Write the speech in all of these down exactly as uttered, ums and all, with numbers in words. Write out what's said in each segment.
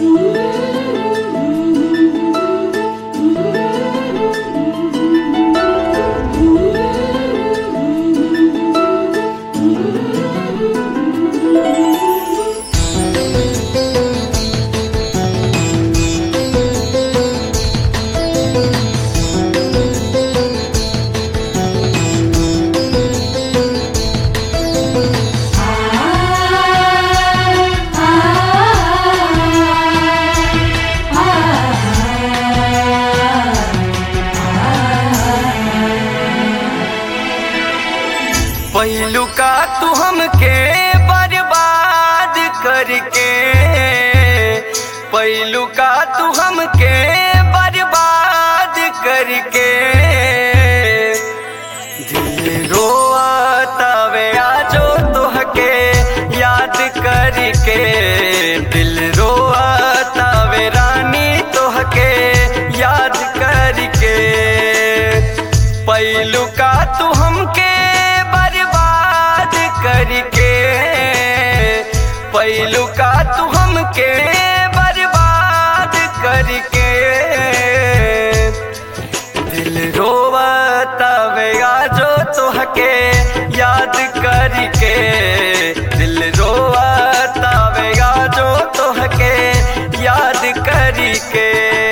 पहिलू का तू हमके बर्बाद करके, पहिलू का तू हमके बर्बाद करके, दिल रोआतावे आजो तोहके याद करके, दिल रोआतावे रानी तोहके याद करके। पहिलू का तू हमके करके, पहिलू का तू हमके बर्बाद करके, दिल रोवतावे आजो तोहके याद करके, दिल रोवतावे आजो तोहके याद करके।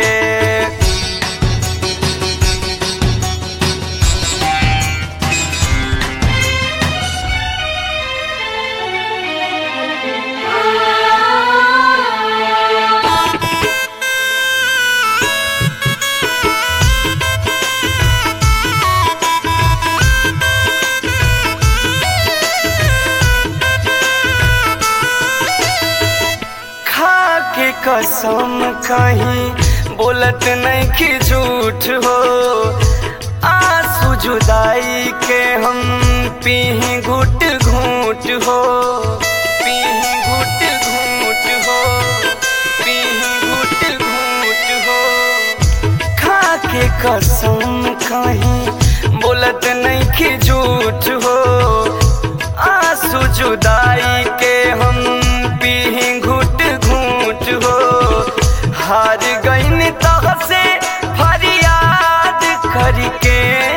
कसम कहीं बोलत नहीं कि झूठ हो, आंसू जुदाई के हम पीही घुट घूट हो, पीही घुट घूट हो, पीही घुट घूट हो। खा के कसम कहीं बोलत नहीं कि झूठ हो, आंसू जुदाई के हम पीही घुट घूट हो। हार गईन तहसे फरियाद करके,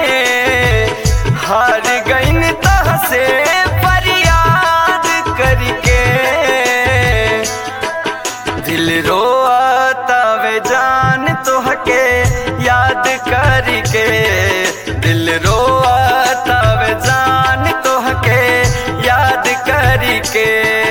हार गईन तहसे फरियाद करके, दिल रोआतावे जान तोहके याद करके, दिल रोआतावे जान तोहके याद करके।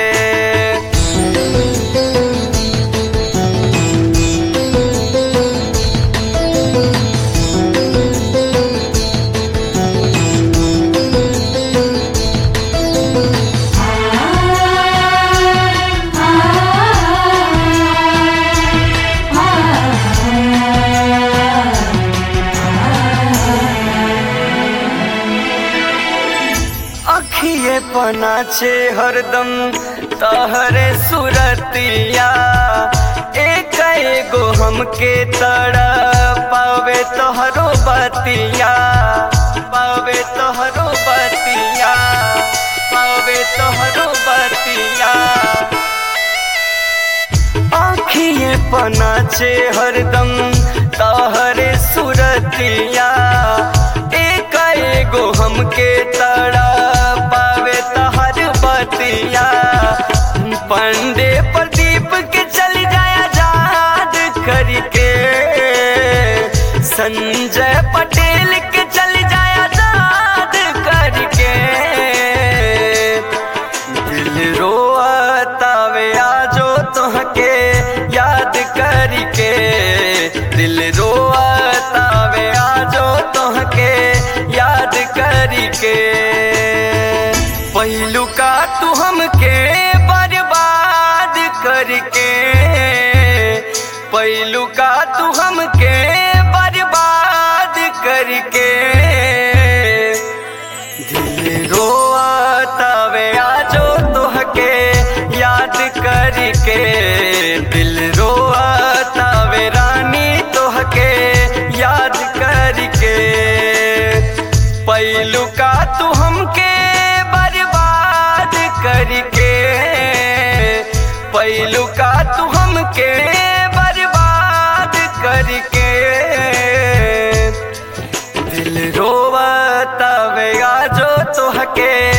अखिए पनाचे हरदम तहरे सुरतिया, एक एगो हमके तड़ा पावे तोहरो बतिया, पावे तोहरो बतिया, पावे तोहरो बतिया। अखिए पनाचे हरदम तहरे सुरतिया, एक एगो हमके तड़ा पंडे प्रदीप के चल जाया याद करके, संजय पटेल के चल जाया याद करके, दिल रोआतावे आजो तोहके याद करके, दिल रोआतावे आजो तोहके याद करके। पहिलू का तू हमके बर्बाद करके, पहिलू का तू हमके बर्बाद करके, दिल रोआतावे आजो तोहके याद करके, दिल रोआतावे रानी तोहके याद करके। पहिलू का तू हमके बर्बाद करके, पहिलू गइलू का तू हमके बर्बाद करके। दिल रोवता वे आजो तोहके